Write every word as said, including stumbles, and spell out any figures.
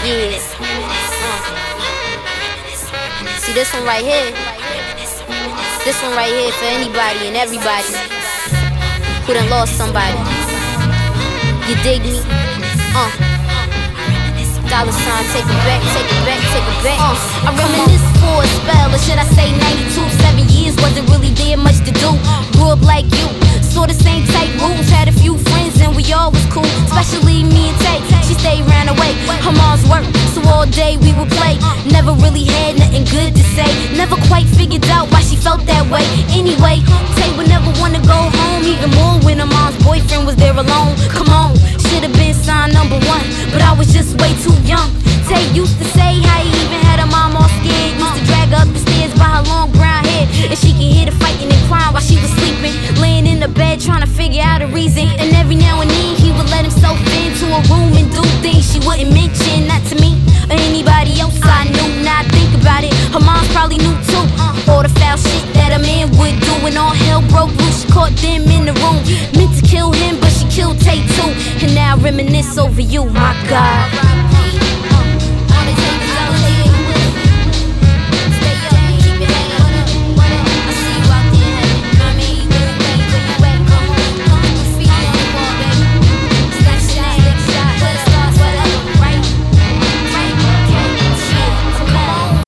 Yeah. Uh. See this one right here. This one right here for anybody and everybody who done lost somebody. You dig me? Uh. Dollar sign, take it back, take it back, take it back. Uh, I reminisce for a spell, or should I say ninety-two? Seven years wasn't really there much to do. Grew up like you, saw the same type rules. Had a few friends and we all was cool, especially me and Tay. She stayed ran away, her mom's work, so all day we would play. Never really had nothing good to say. Never quite figured out why she felt that way. Anyway, Tay would never wanna go home, even more when her mom's boyfriend was there alone. Come on, should've been sign number one, but I was just way too young. Tay used to say how he even had her mom all scared. Used to drag her up the stairs by her long brown hair, and she could hear the fighting and crying while she was sleeping, laying in the bed trying to figure out a reason. And every now and then he would let himself into a room and do things she wouldn't mention, not to me or anybody else I knew. Now I think about it, her mom probably knew too. All the foul shit that a man would do, and all hell broke loose. She caught them in the room, meant to kill him, but she killed Tay too. And now I reminisce over you, my God.